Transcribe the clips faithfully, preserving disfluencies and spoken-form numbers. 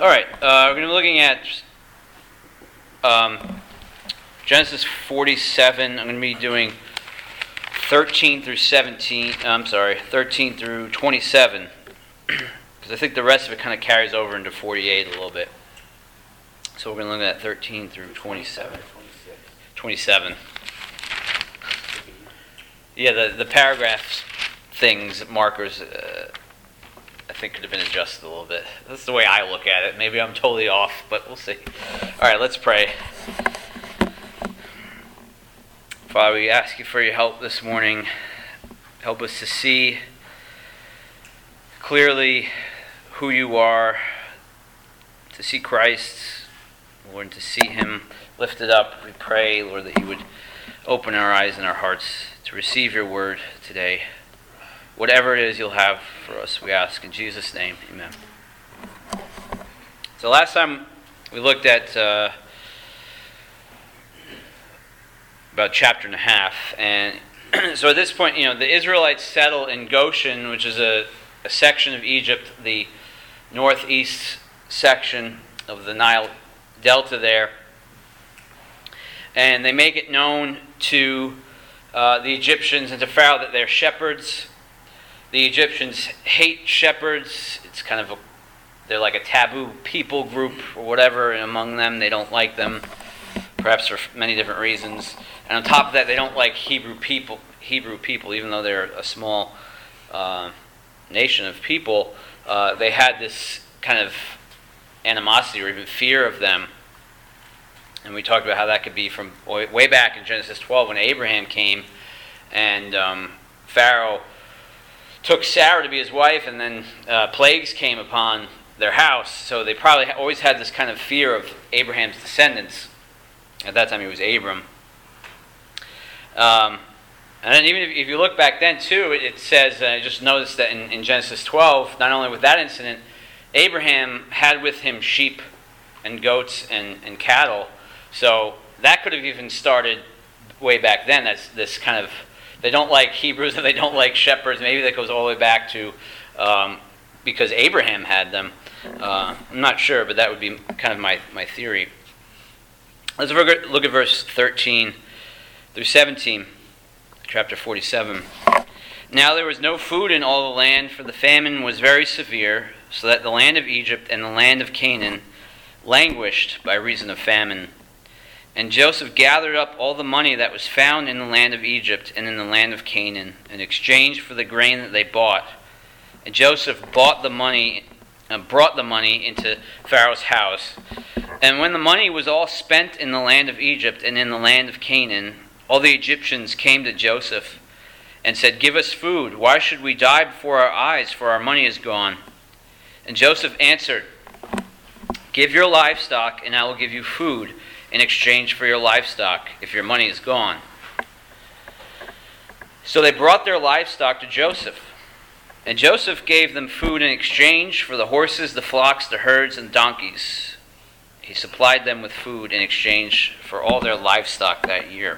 All right, uh, we're going to be looking at um, Genesis forty-seven. I'm going to be doing thirteen through seventeen. I'm sorry, thirteen through twenty-seven, because I think the rest of it kind of carries over into forty-eight a little bit. So we're going to look at thirteen through twenty-seven. twenty-seven. Yeah, the the paragraphs things markers. Uh, I think could have been adjusted a little bit. That's the way I look at it. Maybe I'm totally off, but we'll see. All right, let's pray. Father, we ask you for your help this morning. Help us to see clearly who you are, to see Christ, Lord, to see him lifted up. We pray, Lord, that you would open our eyes and our hearts to receive your word today. Whatever it is you'll have for us, we ask in Jesus' name, amen. So last time we looked at uh, about chapter and a half, and so at this point, you know, the Israelites settle in Goshen, which is a, a section of Egypt, the northeast section of the Nile Delta there, and they make it known to uh, the Egyptians and to Pharaoh that they're shepherds. The Egyptians hate shepherds. It's kind of a, they're like a taboo people group or whatever among them. They don't like them, perhaps for many different reasons. And on top of that, they don't like Hebrew people. Hebrew people, even though they're a small uh, nation of people, uh, they had this kind of animosity or even fear of them. And we talked about how that could be from way back in Genesis twelve when Abraham came and um, Pharaoh took Sarah to be his wife, and then uh, plagues came upon their house. So they probably always had this kind of fear of Abraham's descendants. At that time, he was Abram. Um, and then even if, if you look back then, too, it, it says, uh, just notice that in, in Genesis twelve, not only with that incident, Abraham had with him sheep and goats and, and cattle. So that could have even started way back then. That's this kind of, they don't like Hebrews and they don't like shepherds. Maybe that goes all the way back to um, because Abraham had them. Uh, I'm not sure, but that would be kind of my, my theory. Let's look at verse thirteen through seventeen, chapter forty-seven. Now there was no food in all the land, for the famine was very severe, so that the land of Egypt and the land of Canaan languished by reason of famine. And Joseph gathered up all the money that was found in the land of Egypt and in the land of Canaan, in exchange for the grain that they bought. And Joseph bought the money, uh, brought the money into Pharaoh's house. And when the money was all spent in the land of Egypt and in the land of Canaan, all the Egyptians came to Joseph and said, "Give us food. Why should we die before our eyes, for our money is gone?" And Joseph answered, "Give your livestock, and I will give you food in exchange for your livestock, if your money is gone." So they brought their livestock to Joseph. And Joseph gave them food in exchange for the horses, the flocks, the herds, and donkeys. He supplied them with food in exchange for all their livestock that year.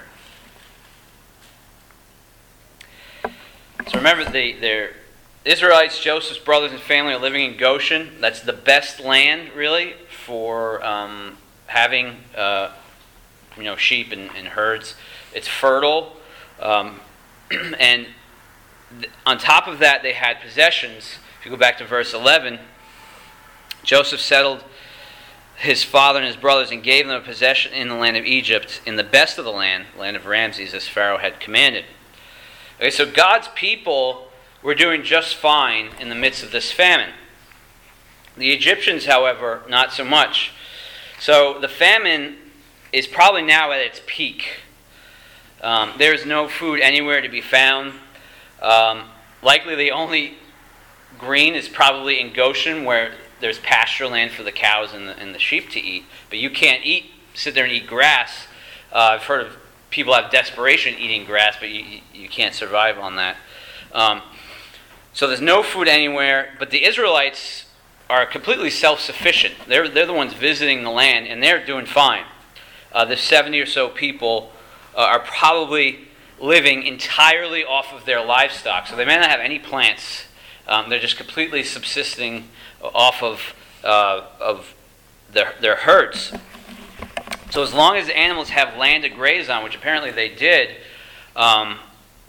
So remember, the their Israelites, Joseph's brothers and family are living in Goshen. That's the best land, really, for um, having uh, you know sheep and, and herds. It's fertile, um, and th- on top of that, they had possessions. If you go back to verse eleven, Joseph settled his father and his brothers and gave them a possession in the land of Egypt, in the best of the land, land of Ramses, as Pharaoh had commanded. Okay, so God's people were doing just fine in the midst of this famine. The Egyptians, however, not so much. So the famine is probably now at its peak. Um, there's no food anywhere to be found. Um, likely the only green is probably in Goshen, where there's pasture land for the cows and the, and the sheep to eat. But you can't eat, sit there and eat grass. Uh, I've heard of people have desperation eating grass, but you, you can't survive on that. Um, so there's no food anywhere, but the Israelites are completely self-sufficient. They're they're the ones visiting the land, and they're doing fine. Uh, the seventy or so people uh, are probably living entirely off of their livestock. So they may not have any plants. Um, they're just completely subsisting off of uh, of their, their herds. So as long as the animals have land to graze on, which apparently they did, um,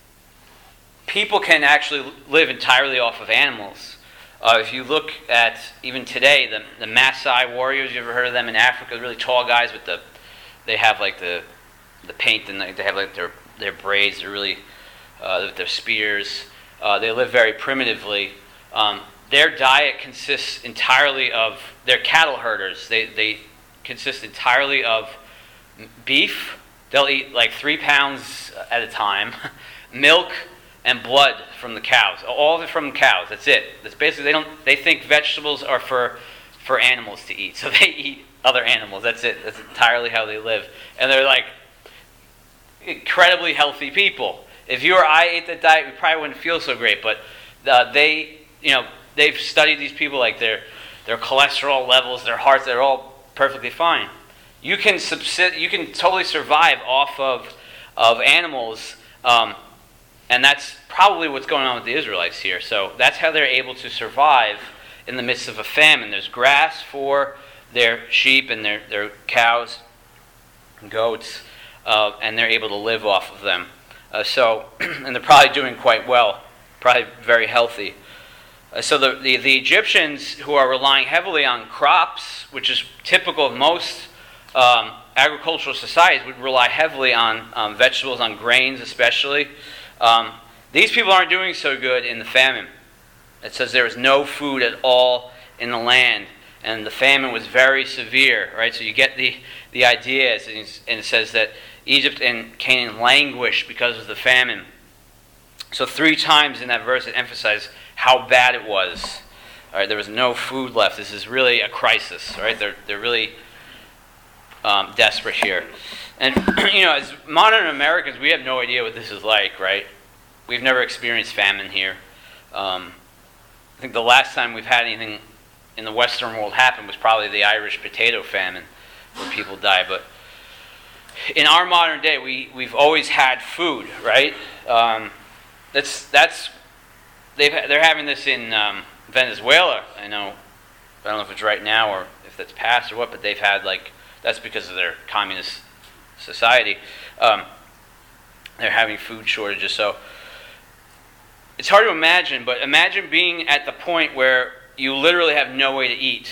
people can actually live entirely off of animals. Uh, if you look at, even today, the, the Maasai warriors, you ever heard of them in Africa? Really tall guys with the, they have like the the paint, and they have like their, their braids, they're really, uh, with their spears. Uh, they live very primitively. Um, their diet consists entirely of, they're cattle herders. They, they consist entirely of beef. They'll eat like three pounds at a time, milk, and blood from the cows. All of it from cows. That's it. That's basically, they don't. They think vegetables are for for animals to eat, so they eat other animals. That's it. That's entirely how they live, and they're like incredibly healthy people. If you or I ate that diet, we probably wouldn't feel so great. But uh, they, you know, they've studied these people, like their their cholesterol levels, their hearts. They're all perfectly fine. You can subsist. You can totally survive off of of animals. Um, And that's probably what's going on with the Israelites here. So that's how they're able to survive in the midst of a famine. There's grass for their sheep and their, their cows and goats, uh, and they're able to live off of them. Uh, so, and they're probably doing quite well, probably very healthy. Uh, so the, the, the Egyptians, who are relying heavily on crops, which is typical of most um, agricultural societies, would rely heavily on um, vegetables, on grains especially. Um, these people aren't doing so good in the famine. It says there was no food at all in the land, and the famine was very severe, right? So you get the, the idea, and it says that Egypt and Canaan languished because of the famine. So three times in that verse it emphasizes how bad it was. All right, there was no food left. This is really a crisis, right? They're, they're really um, desperate here. And, you know, as modern Americans, we have no idea what this is like, right? We've never experienced famine here. Um, I think the last time we've had anything in the Western world happen was probably the Irish potato famine, where people die. But in our modern day, we, we've always had food, right? Um, that's, that's, they've, they're having this in um, Venezuela. I know, I don't know if it's right now or if that's past or what, but they've had, like, that's because of their communist society. Um, they're having food shortages, so it's hard to imagine, but imagine being at the point where you literally have no way to eat.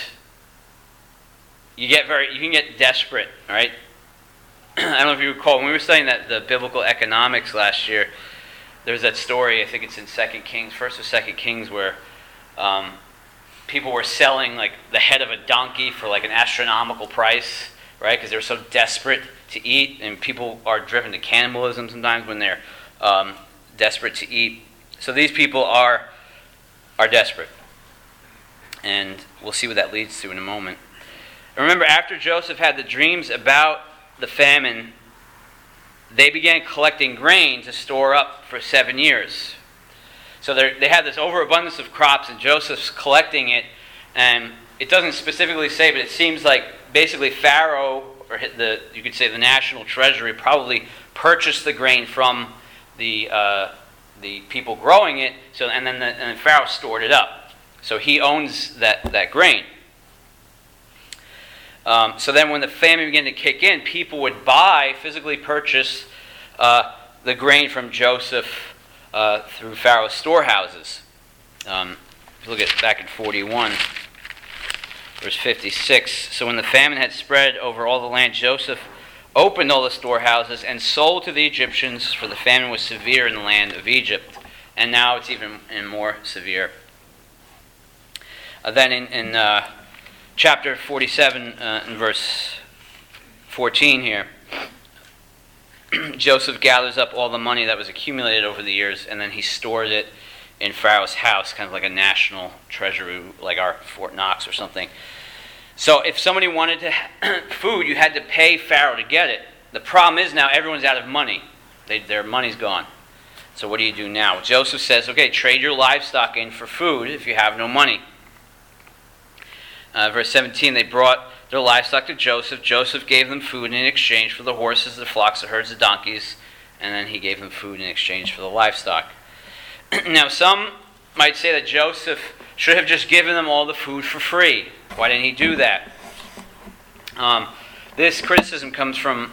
You get very, you can get desperate, right? I don't know if you recall, when we were studying that the biblical economics last year, there's that story, I think it's in Second Kings, First or Second Kings, where um, people were selling like the head of a donkey for like an astronomical price, right? Because they were so desperate to eat, and people are driven to cannibalism sometimes when they're um, desperate to eat. So these people are are desperate, and we'll see what that leads to in a moment. Remember, after Joseph had the dreams about the famine, they began collecting grain to store up for seven years. So they had this overabundance of crops, and Joseph's collecting it, and it doesn't specifically say, but it seems like basically Pharaoh, or the you could say the national treasury, probably purchased the grain from the uh, the people growing it. So and then the, and then Pharaoh stored it up. So he owns that that grain. Um, so then, when the famine began to kick in, people would buy, physically purchase uh, the grain from Joseph uh, through Pharaoh's storehouses. Um, if you look at back in forty-one. Verse fifty-six, so when the famine had spread over all the land, Joseph opened all the storehouses and sold to the Egyptians, for the famine was severe in the land of Egypt. And now it's even more severe. Uh, then in, in uh, chapter forty-seven, uh, in verse fourteen here, Joseph gathers up all the money that was accumulated over the years, and then he stores it in Pharaoh's house, kind of like a national treasury, like our Fort Knox or something. So if somebody wanted to food, you had to pay Pharaoh to get it. The problem is now everyone's out of money. They, their money's gone. So what do you do now? Joseph says, okay, trade your livestock in for food if you have no money. Uh, verse seventeen, they brought their livestock to Joseph. Joseph gave them food in exchange for the horses, the flocks, the herds, the donkeys, and then he gave them food in exchange for the livestock. Now, some might say that Joseph should have just given them all the food for free. Why didn't he do that? Um, this criticism comes from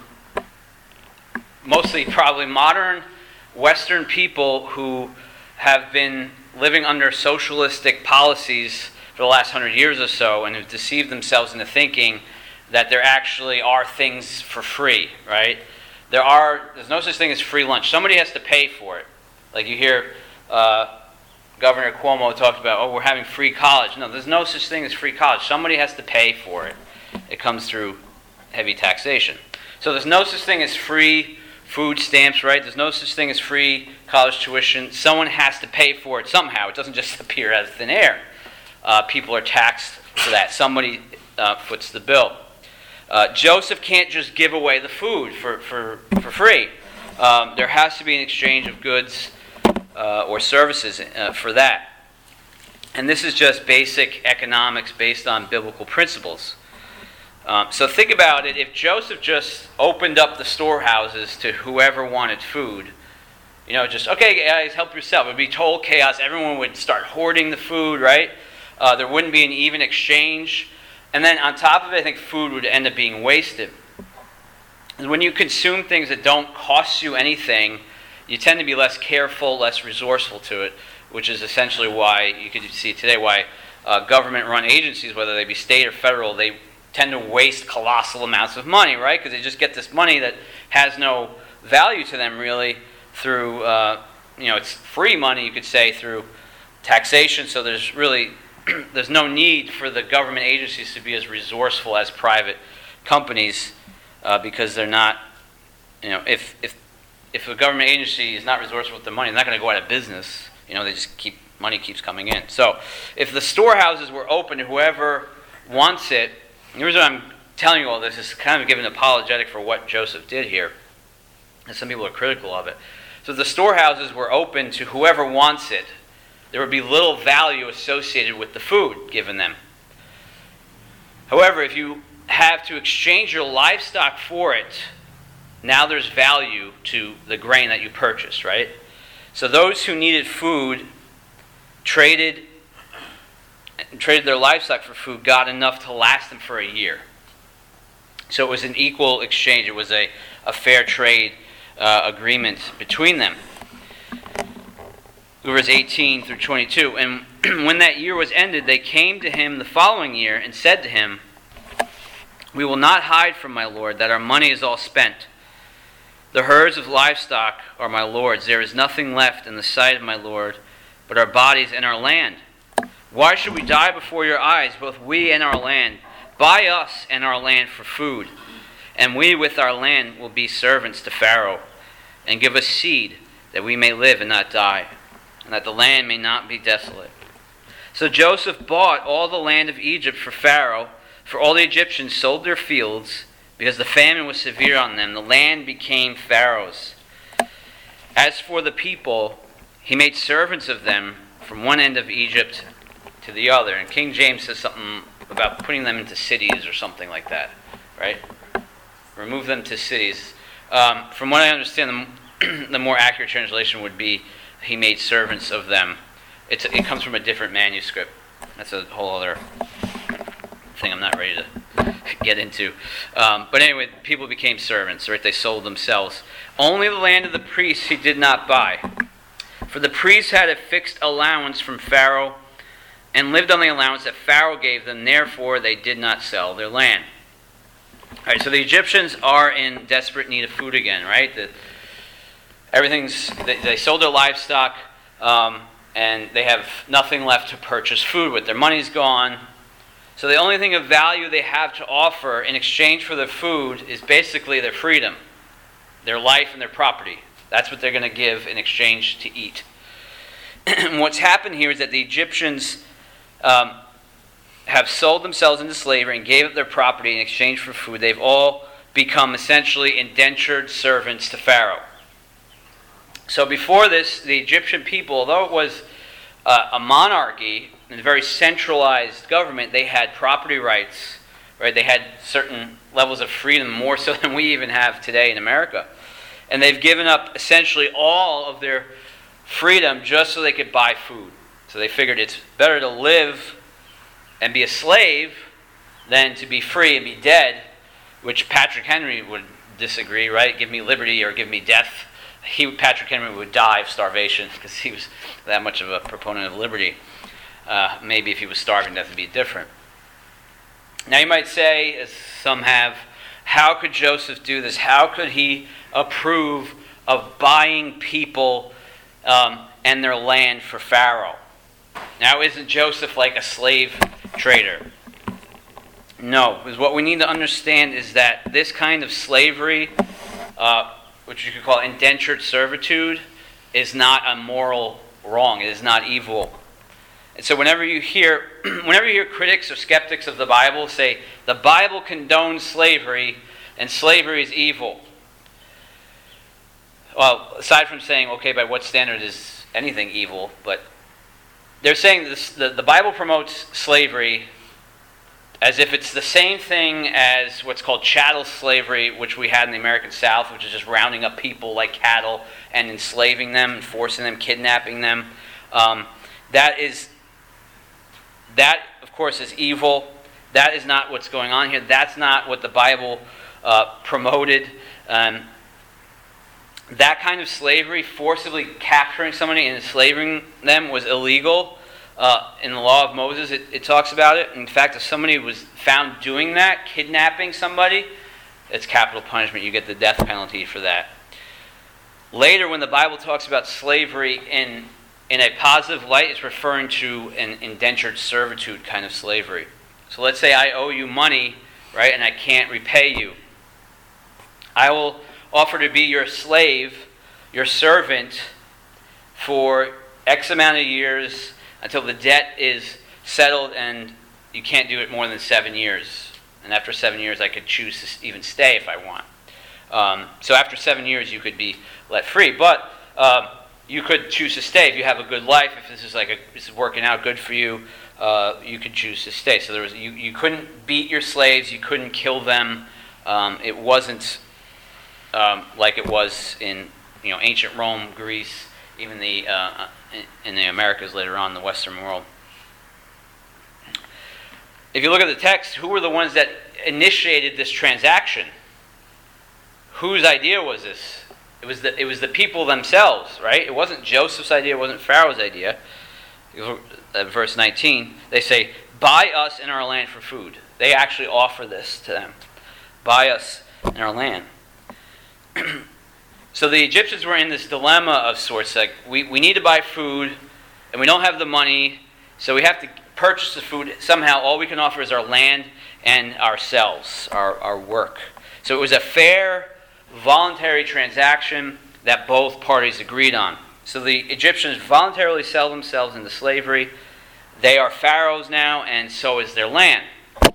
mostly probably modern Western people who have been living under socialistic policies for the last hundred years or so and have deceived themselves into thinking that there actually are things for free, right? There are, there's no such thing as free lunch. Somebody has to pay for it. Like you hear uh, Governor Cuomo talk about, oh, we're having free college. No, there's no such thing as free college. Somebody has to pay for it. It comes through heavy taxation. So there's no such thing as free food stamps, right? There's no such thing as free college tuition. Someone has to pay for it somehow. It doesn't just appear out of thin air. Uh, people are taxed for that. Somebody uh, foots the bill. Uh, Joseph can't just give away the food for, for, for free. Um, there has to be an exchange of goods uh, or services uh, for that. And this is just basic economics based on biblical principles. Um, so think about it. If Joseph just opened up the storehouses to whoever wanted food, you know, just, okay, guys, help yourself. It would be total chaos. Everyone would start hoarding the food, right? Uh, there wouldn't be an even exchange. And then on top of it, I think food would end up being wasted. And when you consume things that don't cost you anything, you tend to be less careful, less resourceful to it, which is essentially why you could see today why uh, government-run agencies, whether they be state or federal, they tend to waste colossal amounts of money, right? Because they just get this money that has no value to them, really, through, uh, you know, it's free money, you could say, through taxation. So there's really, there's no need for the government agencies to be as resourceful as private companies uh, because they're not, you know, if if if a government agency is not resourceful with their money, they're not going to go out of business. You know, they just keep, money keeps coming in. So if the storehouses were open to whoever wants it, the reason I'm telling you all this is kind of giving an apologetic for what Joseph did here. And some people are critical of it. So if the storehouses were open to whoever wants it, there would be little value associated with the food given them. However, if you have to exchange your livestock for it, now there's value to the grain that you purchased, right? So those who needed food traded traded their livestock for food, got enough to last them for a year. So it was an equal exchange. It was a, a fair trade uh, agreement between them. Verse eighteen through twenty-two. And when that year was ended, they came to him the following year and said to him, "We will not hide from my lord that our money is all spent. The herds of livestock are my lord's. There is nothing left in the sight of my lord but our bodies and our land. Why should we die before your eyes, both we and our land? Buy us and our land for food, and we with our land will be servants to Pharaoh, and give us seed, that we may live and not die, and that the land may not be desolate." So Joseph bought all the land of Egypt for Pharaoh, for all the Egyptians sold their fields, because the famine was severe on them. The land became Pharaoh's. As for the people, he made servants of them from one end of Egypt to the other. And King James says something about putting them into cities or something like that, right? Remove them to cities. Um, from what I understand, the, the more accurate translation would be, he made servants of them. It's, it comes from a different manuscript. That's a whole other thing I'm not ready to get into. Um, but anyway, people became servants, right? They sold themselves. Only the land of the priests he did not buy. For the priests had a fixed allowance from Pharaoh and lived on the allowance that Pharaoh gave them. Therefore, they did not sell their land. All right, so the Egyptians are in desperate need of food again, right? The, everything's they, they sold their livestock, um, and they have nothing left to purchase food with. Their money's gone. So the only thing of value they have to offer in exchange for their food is basically their freedom, their life, and their property. That's what they're going to give in exchange to eat. And what's happened here is that the Egyptians um, have sold themselves into slavery and gave up their property in exchange for food. They've all become essentially indentured servants to Pharaoh. So before this, the Egyptian people, although it was uh, a monarchy and a very centralized government, they had property rights, right? They had certain levels of freedom, more so than we even have today in America. And they've given up essentially all of their freedom just so they could buy food. So they figured it's better to live and be a slave than to be free and be dead which Patrick Henry would disagree, right? Give me liberty or give me death. He, Patrick Henry would die of starvation because he was that much of a proponent of liberty. Uh, maybe if he was starving, that would be different. Now you might say, as some have, how could Joseph do this? How could he approve of buying people um, and their land for Pharaoh? Now, isn't Joseph like a slave trader? No, because what we need to understand is that this kind of slavery, uh, which you could call indentured servitude, is not a moral wrong. It is not evil. And so whenever you hear whenever you hear critics or skeptics of the Bible say the Bible condones slavery and slavery is evil, well, aside from saying, okay, by what standard is anything evil, but they're saying this, the, the Bible promotes slavery as if it's the same thing as what's called chattel slavery, which we had in the American South, which is just rounding up people like cattle and enslaving them, and forcing them, kidnapping them. Um, that is, that of course is evil. That is not what's going on here. That's not what the Bible uh, promoted. Um, that kind of slavery, forcibly capturing somebody and enslaving them, was illegal. Uh, in the law of Moses, it, it talks about it. In fact, if somebody was found doing that, kidnapping somebody, it's capital punishment. You get the death penalty for that. Later, when the Bible talks about slavery in, in a positive light, it's referring to an indentured servitude kind of slavery. So let's say I owe you money, right, and I can't repay you. I will offer to be your slave, your servant, for X amount of years, until the debt is settled and you can't do it more than seven years. And after seven years, I could choose to even stay if I want. Um, so after seven years, you could be let free. But uh, you could choose to stay if you have a good life. If this is like a, this is working out good for you, uh, you could choose to stay. So there was you, you couldn't beat your slaves. You couldn't kill them. Um, it wasn't um, like it was in you know ancient Rome, Greece, even the uh, in the Americas later on, the Western world. If you look at the text, who were the ones that initiated this transaction? Whose idea was this? It was the it was the people themselves, right? It wasn't Joseph's idea, it wasn't Pharaoh's idea. At verse nineteen, they say, "Buy us in our land for food." They actually offer this to them. Buy us in our land. So the Egyptians were in this dilemma of sorts, like, we, we need to buy food, and we don't have the money, so we have to purchase the food. Somehow, all we can offer is our land and ourselves, our, our work. So it was a fair, voluntary transaction that both parties agreed on. So the Egyptians voluntarily sell themselves into slavery. They are Pharaoh's now, and so is their land.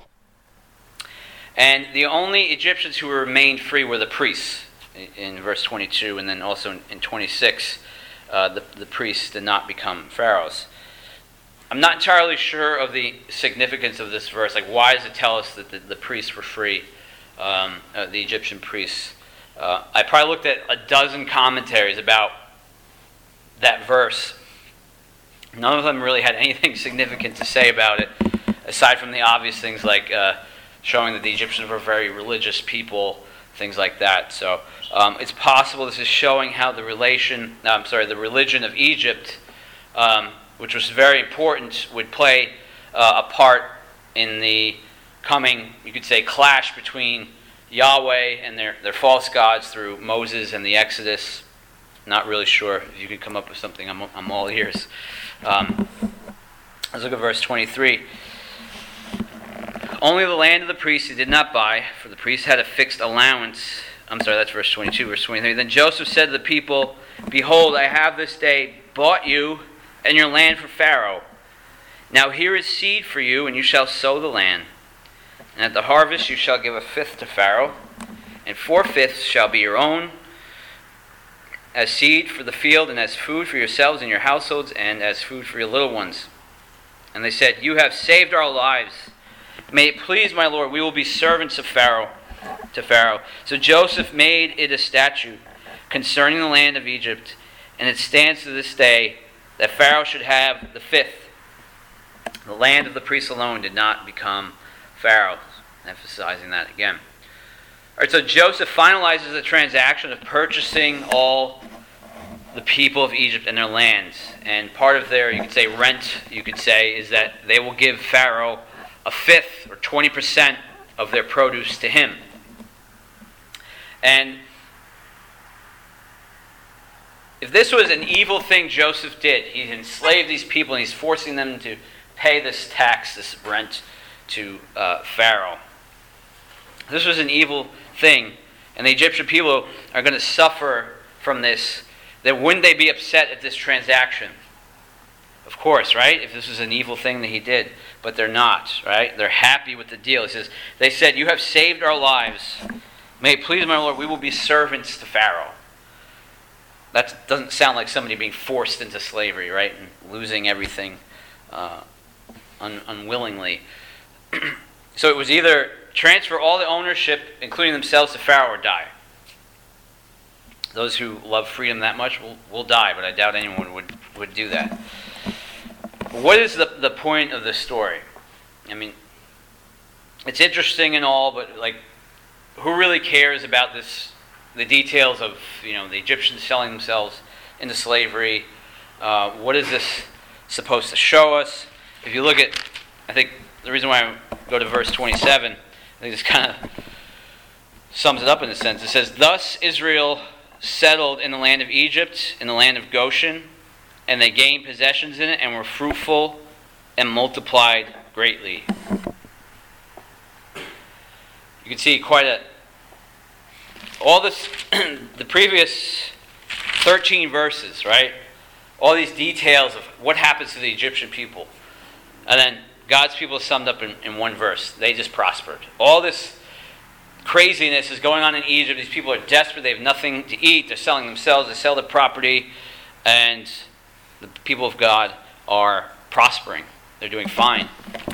And the only Egyptians who remained free were the priests. In verse twenty-two, and then also in, in twenty-six, uh, the, the priests did not become pharaohs. I'm not entirely sure of the significance of this verse. Like, why does it tell us that the, the priests were free, um, uh, the Egyptian priests? Uh, I probably looked at a dozen commentaries about that verse. None of them really had anything significant to say about it, aside from the obvious things like uh, showing that the Egyptians were very religious people, things like that. So um, it's possible this is showing how the relation, no, I'm sorry, the religion of Egypt, um, which was very important, would play uh, a part in the coming, you could say, clash between Yahweh and their, their false gods through Moses and the Exodus. Not really sure. If you could come up with something, I'm, I'm all ears. Um, let's look at verse twenty-three. Only the land of the priests he did not buy, for the priests had a fixed allowance. I'm sorry, that's verse twenty-two, verse twenty-three. Then Joseph said to the people, "Behold, I have this day bought you and your land for Pharaoh. Now here is seed for you, and you shall sow the land. And at the harvest you shall give a fifth to Pharaoh, and four-fifths shall be your own, as seed for the field, and as food for yourselves and your households, and as food for your little ones." And they said, "You have saved our lives. May it please my Lord, we will be servants of Pharaoh, to Pharaoh." So Joseph made it a statute concerning the land of Egypt, and it stands to this day that Pharaoh should have the fifth. The land of the priests alone did not become Pharaoh's, emphasizing that again. All right, so Joseph finalizes the transaction of purchasing all the people of Egypt and their lands. And part of their, you could say, rent, you could say, is that they will give Pharaoh a fifth or twenty percent of their produce to him. And if this was an evil thing Joseph did, he enslaved these people and he's forcing them to pay this tax, this rent to uh, Pharaoh. This was an evil thing, and the Egyptian people are going to suffer from this. Then wouldn't they be upset at this transaction? Of course, right? If this was an evil thing that he did, but they're not, right? They're happy with the deal. He says, they said, "You have saved our lives. May it please my Lord, we will be servants to Pharaoh." That doesn't sound like somebody being forced into slavery, right? And losing everything uh, un- unwillingly. So it was either transfer all the ownership, including themselves, to Pharaoh, or die. Those who love freedom that much will, will die, but I doubt anyone would, would do that. But what is the, the point of this story? I mean, it's interesting and all, but like, who really cares about this? The details of, you know, the Egyptians selling themselves into slavery. Uh, what is this supposed to show us? If you look at, I think the reason why I go to verse twenty-seven, I think this kind of sums it up in a sense. It says, "Thus Israel settled in the land of Egypt, in the land of Goshen, and they gained possessions in it and were fruitful and multiplied greatly." You can see quite a all this, the previous thirteen verses, right? All these details of what happens to the Egyptian people. And then God's people is summed up in, in one verse. They just prospered. All this craziness is going on in Egypt. These people are desperate. They have nothing to eat. They're selling themselves. They sell their property. And the people of God are prospering. They're doing fine.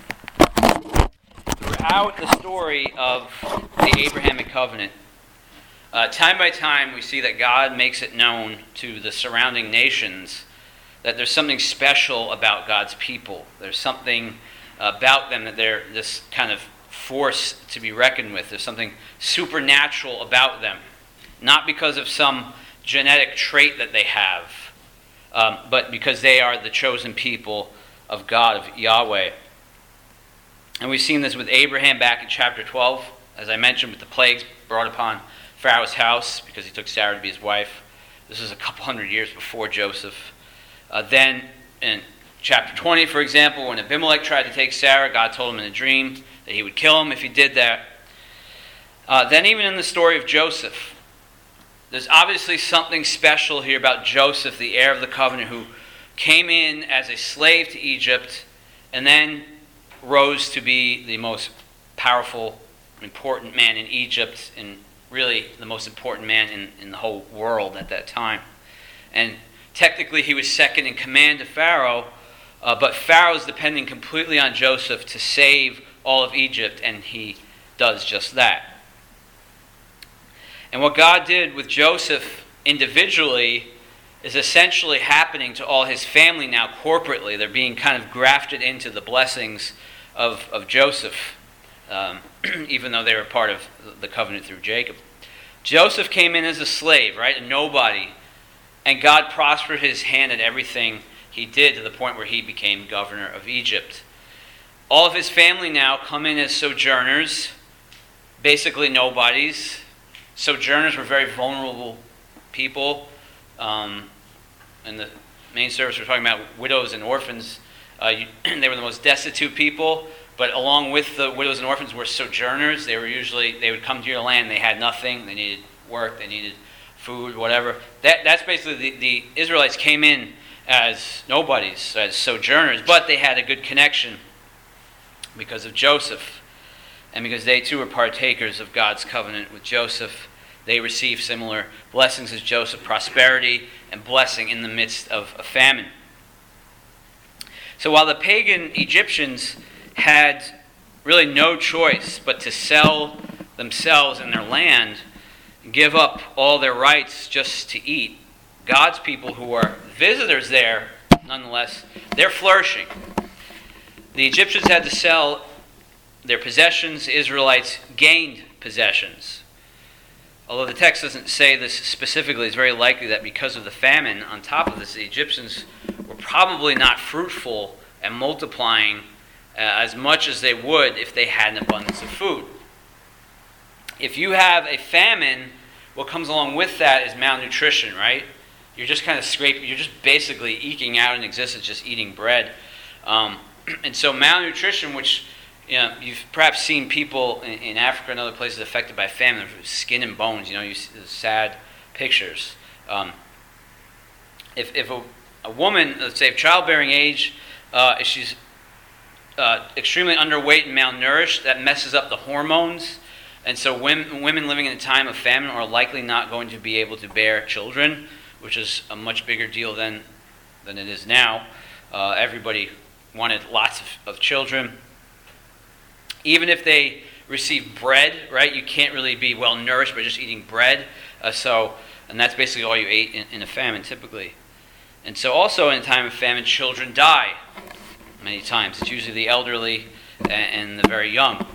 Throughout the story of the Abrahamic covenant, Uh, time by time, we see that God makes it known to the surrounding nations that there's something special about God's people. There's something about them that they're this kind of force to be reckoned with. There's something supernatural about them. Not because of some genetic trait that they have, um, but because they are the chosen people of God, of Yahweh. And we've seen this with Abraham back in chapter twelve, as I mentioned, with the plagues brought upon Pharaoh's house because he took Sarah to be his wife. This was a couple hundred years before Joseph. Uh, then in chapter twenty, for example, when Abimelech tried to take Sarah, God told him in a dream that he would kill him if he did that. Uh, then even in the story of Joseph, there's obviously something special here about Joseph, the heir of the covenant, who came in as a slave to Egypt and then rose to be the most powerful, important man in Egypt, and really the most important man in, in the whole world at that time. And technically he was second in command to Pharaoh, uh, but Pharaoh is depending completely on Joseph to save all of Egypt, and he does just that. And what God did with Joseph individually is essentially happening to all his family now corporately. They're being kind of grafted into the blessings of, of Joseph. Um, even though they were part of the covenant through Jacob. Joseph came in as a slave, right? A nobody. And God prospered his hand at everything he did to the point where he became governor of Egypt. All of his family now come in as sojourners, basically nobodies. Sojourners were very vulnerable people. Um, in the main service, we're talking about widows and orphans. Uh, you, they were the most destitute people. But along with the widows and orphans were sojourners. They were usually, they would come to your land, they had nothing, they needed work, they needed food, whatever. That That's basically, the, the Israelites came in as nobodies, as sojourners, but they had a good connection because of Joseph. And because they too were partakers of God's covenant with Joseph, they received similar blessings as Joseph, prosperity and blessing in the midst of a famine. So while the pagan Egyptians had really no choice but to sell themselves and their land, give up all their rights just to eat, God's people, who are visitors there, nonetheless, they're flourishing. The Egyptians had to sell their possessions. The Israelites gained possessions. although the text doesn't say this specifically, it's very likely that because of the famine, on top of this, the Egyptians were probably not fruitful and multiplying uh, as much as they would if they had an abundance of food. If you have a famine, what comes along with that is malnutrition, right? You're just kind of scraping, you're just basically eking out an existence, just eating bread. Um, and so malnutrition, which you know, you've perhaps seen people in, in Africa and other places affected by famine, skin and bones, you know, you see the sad pictures. Um, if if a, a woman, let's say of childbearing age, uh, if she's uh, extremely underweight and malnourished, that messes up the hormones. And so women, women living in a time of famine are likely not going to be able to bear children, which is a much bigger deal than, than it is now. Uh, everybody wanted lots of, of children. Even if they receive bread, right, you can't really be well nourished by just eating bread. Uh, so, and that's basically all you ate in, in a famine typically. And so also in a time of famine, children die many times. It's usually the elderly and, and the very young.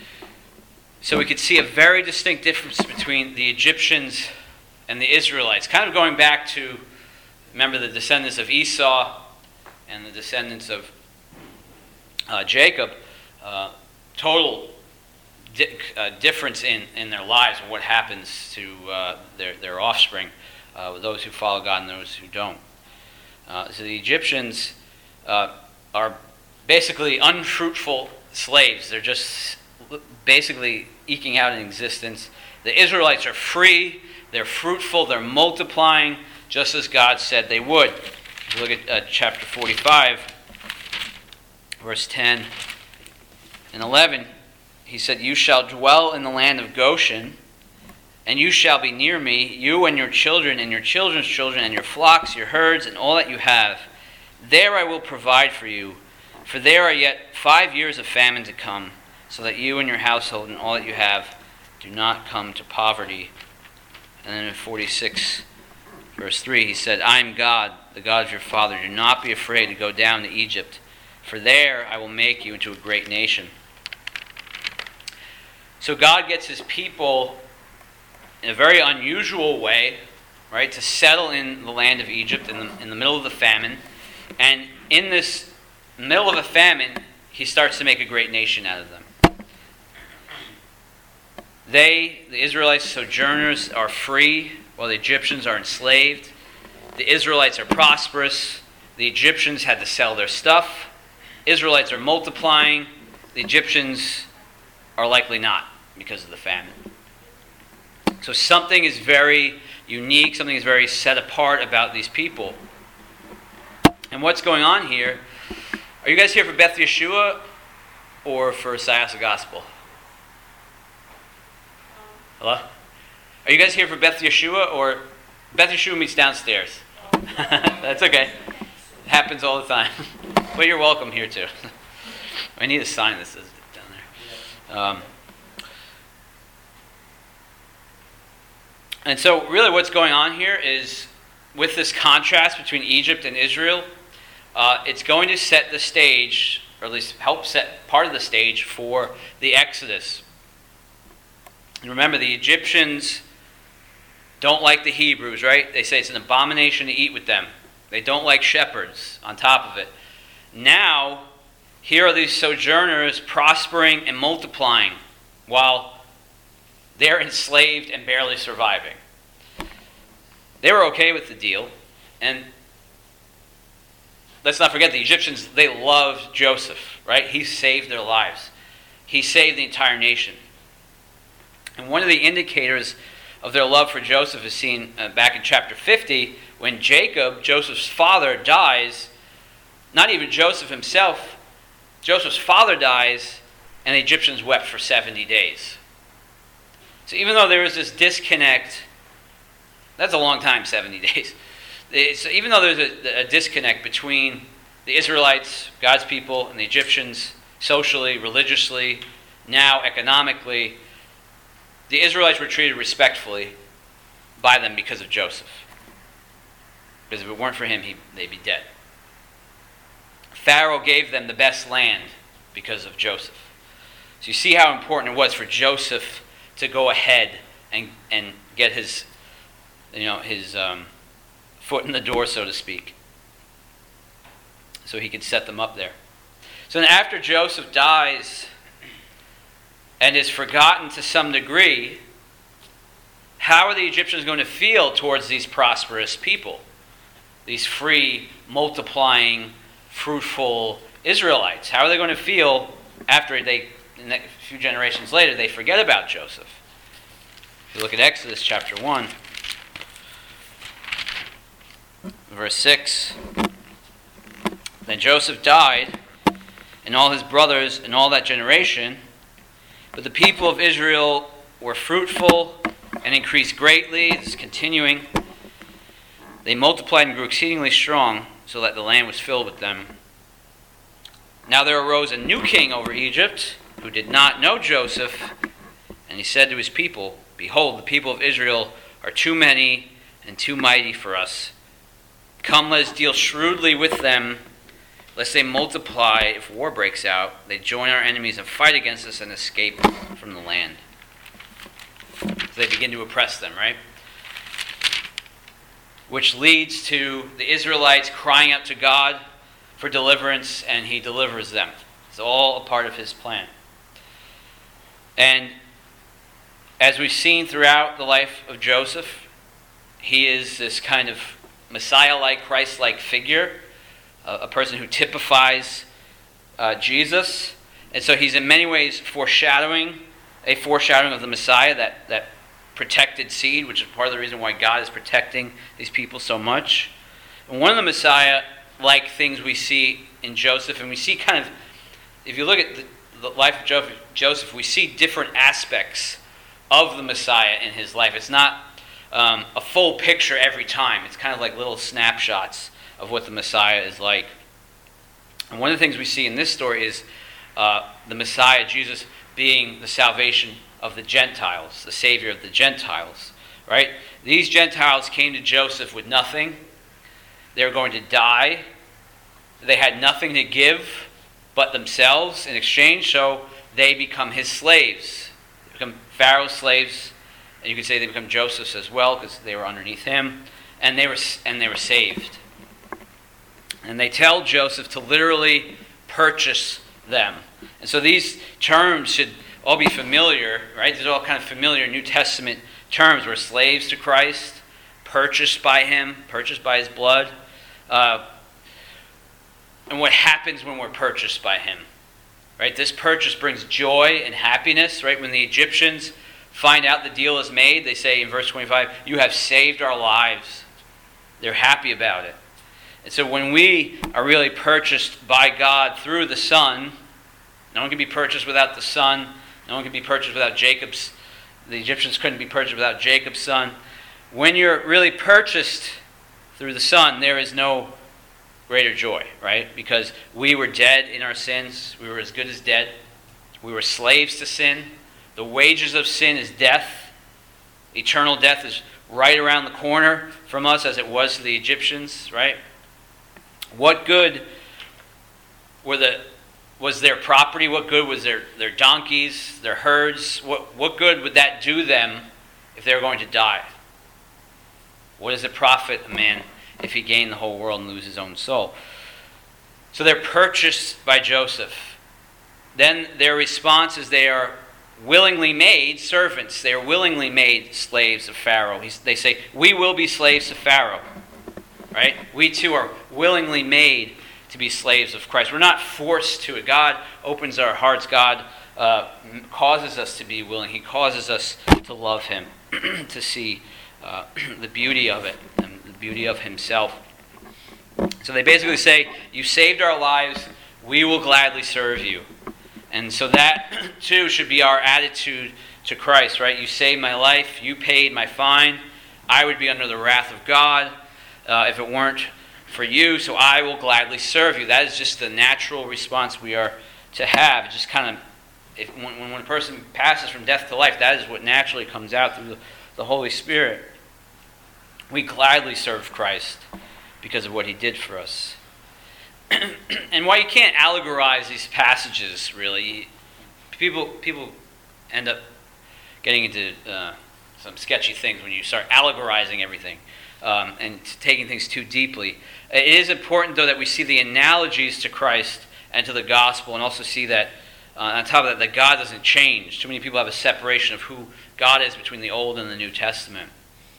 So we could see a very distinct difference between the Egyptians and the Israelites. Kind of going back to, remember, the descendants of Esau and the descendants of uh, Jacob. Uh, total di- uh, difference in, in their lives and what happens to uh, their, their offspring, uh, those who follow God and those who don't. Uh, so the Egyptians uh, are basically unfruitful slaves. They're just basically eking out an existence. The Israelites are free, they're fruitful, they're multiplying, just as God said they would. If you look at uh, chapter forty-five, verse ten and eleven, he said, "You shall dwell in the land of Goshen, and you shall be near me, you and your children and your children's children and your flocks, your herds, and all that you have. There I will provide for you, for there are yet five years of famine to come, so that you and your household and all that you have do not come to poverty." And then in forty-six, verse three, he said, "I am God, the God of your father. Do not be afraid to go down to Egypt, for there I will make you into a great nation." So God gets his people in a very unusual way, right, to settle in the land of Egypt in the, in the middle of the famine. And in this middle of a famine, he starts to make a great nation out of them. They, the Israelites, sojourners, are free, while the Egyptians are enslaved. The Israelites are prosperous. The Egyptians had to sell their stuff. Israelites are multiplying. The Egyptians are likely not because of the famine. So something is very unique, something is very set apart about these people. And what's going on here? Are you guys here for Beth Yeshua or for Syosset Gospel? Hello? Are you guys here for Beth Yeshua or Beth Yeshua meets downstairs? That's okay. It happens all the time. But you're welcome here too. I need a sign that says it down there. Um, and so really what's going on here is with this contrast between Egypt and Israel, uh, it's going to set the stage, or at least help set part of the stage for the Exodus. And remember, the Egyptians don't like the Hebrews, right? They say it's an abomination to eat with them. They don't like shepherds on top of it. Now, here are these sojourners prospering and multiplying while they're enslaved and barely surviving. They were okay with the deal. And let's not forget, the Egyptians, they loved Joseph, right? He saved their lives. He saved the entire nation. And one of the indicators of their love for Joseph is seen uh, back in chapter fifty, when Jacob, Joseph's father, dies. Not even Joseph himself. Joseph's father dies, and the Egyptians wept for seventy days. So even though there was this disconnect, that's a long time, seventy days. So even though there's a, a disconnect between the Israelites, God's people, and the Egyptians, socially, religiously, now economically, the Israelites were treated respectfully by them because of Joseph. Because if it weren't for him, he, they'd be dead. Pharaoh gave them the best land because of Joseph. So you see how important it was for Joseph to go ahead and, and get his, you know, his um, foot in the door, so to speak, so he could set them up there. So then after Joseph dies and is forgotten to some degree, how are the Egyptians going to feel towards these prosperous people, these free, multiplying, fruitful Israelites? How are they going to feel after they, a few generations later, they forget about Joseph? If you look at Exodus chapter one, verse six, then Joseph died, and all his brothers and all that generation, but the people of Israel were fruitful and increased greatly. This is continuing. They multiplied and grew exceedingly strong, so that the land was filled with them. Now there arose a new king over Egypt, who did not know Joseph, and he said to his people, behold, the people of Israel are too many and too mighty for us. Come, let us deal shrewdly with them, lest they multiply. If war breaks out, they join our enemies and fight against us and escape from the land. So they begin to oppress them, right? Which leads to the Israelites crying out to God for deliverance, and he delivers them. It's all a part of his plan. And as we've seen throughout the life of Joseph, he is this kind of Messiah-like, Christ-like figure, a person who typifies uh, Jesus. And so he's in many ways foreshadowing, a foreshadowing of the Messiah, that, that protected seed, which is part of the reason why God is protecting these people so much. And one of the Messiah-like things we see in Joseph, and we see kind of, if you look at the, the life of Joseph, we see different aspects of the Messiah in his life. It's not um, a full picture every time. It's kind of like little snapshots of what the Messiah is like. And one of the things we see in this story is uh, the Messiah, Jesus, being the salvation of the Gentiles, the Savior of the Gentiles, right? These Gentiles came to Joseph with nothing. They were going to die. They had nothing to give but themselves in exchange, so they become his slaves. They become Pharaoh's slaves, and you could say they become Joseph's as well, because they were underneath him, and they were and they were saved. And they tell Joseph to literally purchase them. And so these terms should all be familiar, right? These are all kind of familiar New Testament terms. We're slaves to Christ, purchased by him, purchased by his blood. Uh, and what happens when we're purchased by him, right? This purchase brings joy and happiness, right? When the Egyptians find out the deal is made, they say in verse twenty-five, you have saved our lives. They're happy about it. And so when we are really purchased by God through the Son, no one can be purchased without the Son. No one can be purchased without Jacob's. The Egyptians couldn't be purchased without Jacob's son. When you're really purchased through the Son, there is no greater joy, right? Because we were dead in our sins. We were as good as dead. We were slaves to sin. The wages of sin is death. Eternal death is right around the corner from us, as it was to the Egyptians, right? What good were the was their property? What good was their, their donkeys, their herds? What what good would that do them if they were going to die? What does it profit a man if he gain the whole world and lose his own soul? So they're purchased by Joseph. Then their response is they are willingly made servants. They are willingly made slaves of Pharaoh. He's, they say, we will be slaves of Pharaoh. Right? We too are willingly made to be slaves of Christ. We're not forced to it. God opens our hearts. God uh, causes us to be willing. He causes us to love him, to see uh, the beauty of it, and the beauty of himself. So they basically say, you saved our lives, we will gladly serve you. And so that too should be our attitude to Christ, right? You saved my life, you paid my fine, I would be under the wrath of God uh, if it weren't for you, so I will gladly serve you. That is just the natural response we are to have. It just kind of, if, when, when a person passes from death to life, that is what naturally comes out through the, the Holy Spirit. We gladly serve Christ because of what he did for us. And why you can't allegorize these passages, really, people people end up getting into uh, some sketchy things when you start allegorizing everything um, and taking things too deeply. It is important, though, that we see the analogies to Christ and to the gospel, and also see that, uh, on top of that, that God doesn't change. Too many people have a separation of who God is between the Old and the New Testament.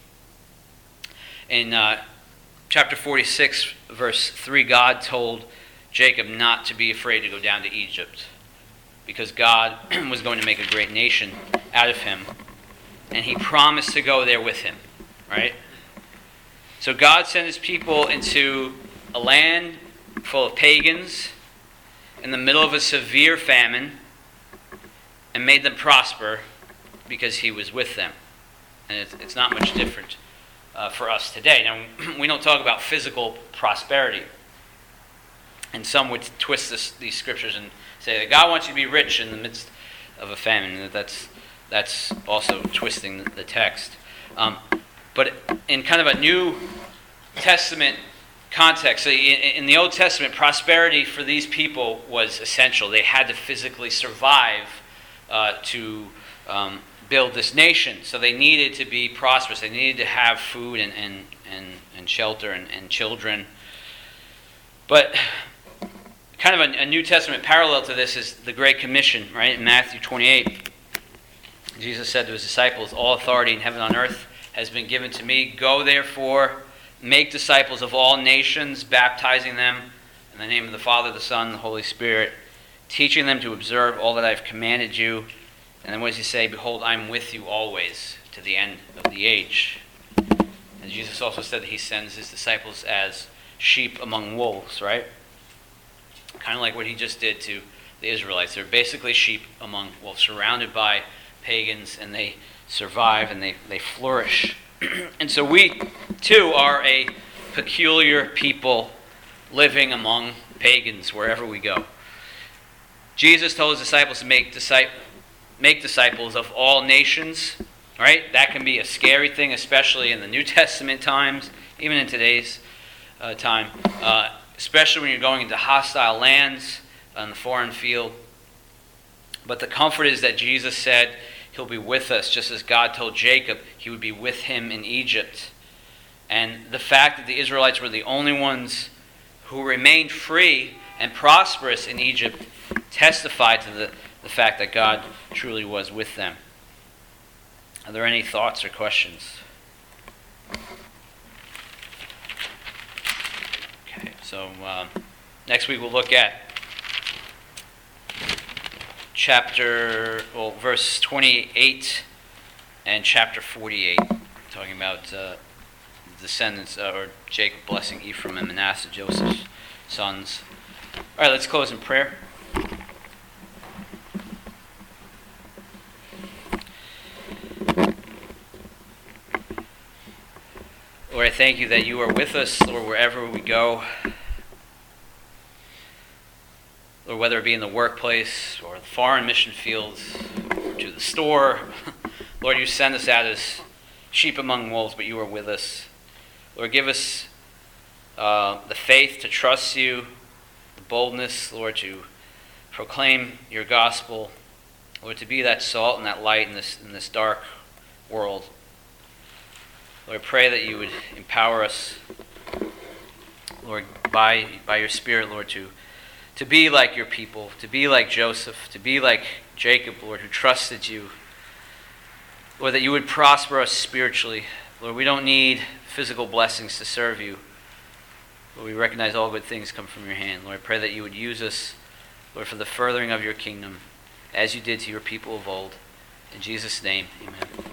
In uh, chapter forty-six, verse three, God told Jacob not to be afraid to go down to Egypt, because God was going to make a great nation out of him, and he promised to go there with him, right? So God sent his people into a land full of pagans in the middle of a severe famine and made them prosper because he was with them. And it's, it's not much different uh, for us today. Now, we don't talk about physical prosperity. And some would twist this, these scriptures and say that God wants you to be rich in the midst of a famine. That's, that's also twisting the text. Um, but in kind of a New Testament context, so in, in the Old Testament, prosperity for these people was essential. They had to physically survive uh, to um, build this nation. So they needed to be prosperous. They needed to have food and, and, and, and shelter and, and children. But kind of a, a New Testament parallel to this is the Great Commission, right? In Matthew twenty-eight, Jesus said to his disciples, "All authority in heaven and on earth has been given to me. Go therefore, make disciples of all nations, baptizing them in the name of the Father, the Son, and the Holy Spirit, teaching them to observe all that I have commanded you." And then what does he say? "Behold, I am with you always to the end of the age." And Jesus also said that he sends his disciples as sheep among wolves, right? Kind of like what he just did to the Israelites. They're basically sheep among wolves, surrounded by pagans, and they survive and they, they flourish. And so we, too, are a peculiar people living among pagans wherever we go. Jesus told his disciples to make, disciples, make disciples of all nations, right? That can be a scary thing, especially in the New Testament times, even in today's uh, time, uh, especially when you're going into hostile lands on the foreign field. But the comfort is that Jesus said he'll be with us, just as God told Jacob he would be with him in Egypt. And the fact that the Israelites were the only ones who remained free and prosperous in Egypt testified to the, the fact that God truly was with them. Are there any thoughts or questions? Okay, so um, next week we'll look at chapter, well, verse twenty-eight and chapter forty-eight, talking about uh, descendants, uh, or Jacob blessing Ephraim and Manasseh, Joseph's sons. All right, let's close in prayer. Lord, I thank you that you are with us, Lord, wherever we go. Or whether it be in the workplace or the foreign mission fields or to the store. Lord, you send us out as sheep among wolves, but you are with us. Lord, give us uh, the faith to trust you, the boldness, Lord, to proclaim your gospel. Lord, to be that salt and that light in this, in this dark world. Lord, I pray that you would empower us, Lord, by, by your Spirit, Lord, to To be like your people, to be like Joseph, to be like Jacob, Lord, who trusted you. Lord, that you would prosper us spiritually. Lord, we don't need physical blessings to serve you. Lord, we recognize all good things come from your hand. Lord, I pray that you would use us, Lord, for the furthering of your kingdom, as you did to your people of old. In Jesus' name, amen.